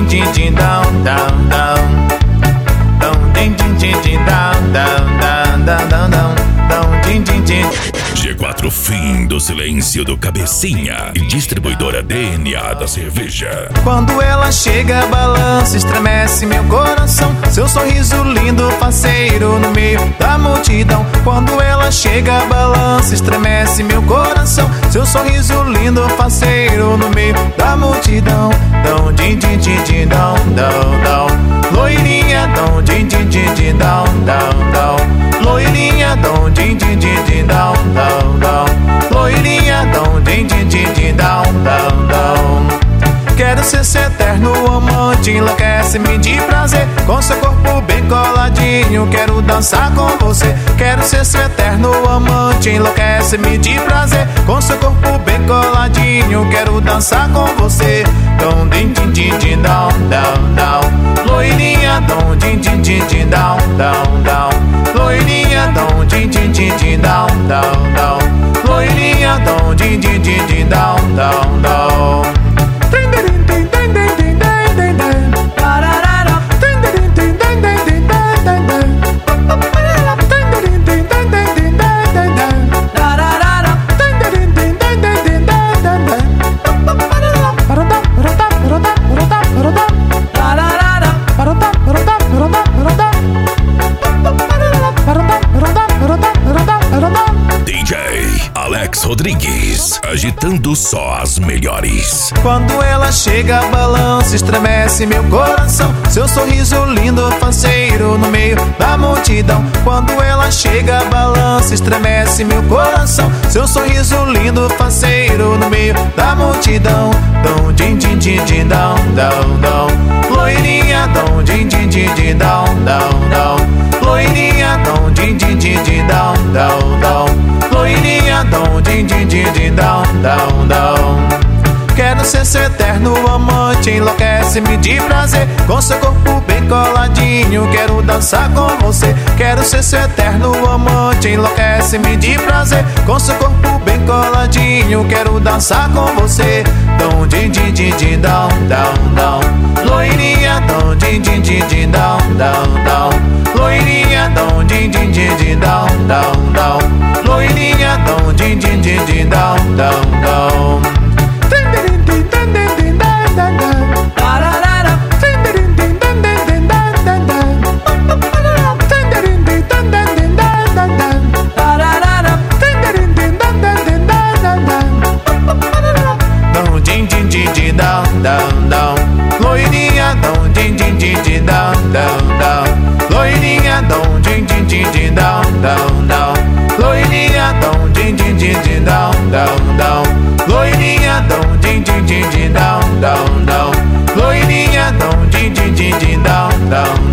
din din down down down. Down din din din din down down down down down down. Down din din din. G4 fim do silêncio do Cabecinha e distribuidora DNA da cerveja. Quando ela chega, balança, estremece meu coração. Seu sorriso lindo, faceiro no meio da multidão. Quando ela chega, balança, estremece meu coração. Seu sorriso lindo, faceiro no meio da multidão. Dão din din din din dão dão dão. Loirinha, dão din din din din dão dão dão. Loirinha, dão din din din din dão dão dão. Loirinha, dão din din din din dão dão dão. Quero ser seu eterno amante, enlouquece-me de prazer. Com seu corpo bem coladinho, quero dançar com você. Quero ser seu eterno amante, enlouquece-me de prazer. Com seu corpo bem coladinho, quero dançar com você. Dom din din din din down down down. Loirinha, dom din din din din down down down. Loirinha, dom din din din din down down down. Loirinha, dom din din din din down down down. Rodrigues, agitando só as melhores. Quando ela chega, balança, estremece meu coração. Seu sorriso lindo, faceiro no meio da multidão. Quando ela chega, balança, estremece meu coração. Seu sorriso lindo, faceiro no meio da multidão. Dom din din din din dão dão dão. Loirinha, dom din din din din dão dão dão. Loirinha, dom din din din din dão dão dão. Loirinha, dom din din din din dão dão dão. Quero ser seu eterno amante, enlouquece-me de prazer. Com seu corpo bem coladinho, quero dançar com você. Quero ser seu eterno amante, enlouquece-me de prazer. Com seu corpo bem coladinho, quero dançar com você. Dom din din din din dão dão dão. Loirinha, dom din din din din dão dão dão. Loirinha, dom din din din din dão dão dão. Loirinha, dom din din din din dão dão dão. Down, down. Loirinha, dom din din din din down, down, down. Loirinha, dom din din din din down, down, down. Loirinha, dom din din din din down, down, down. Loirinha, dom din din din din down, down, down. Loirinha, dom din din din din down, down.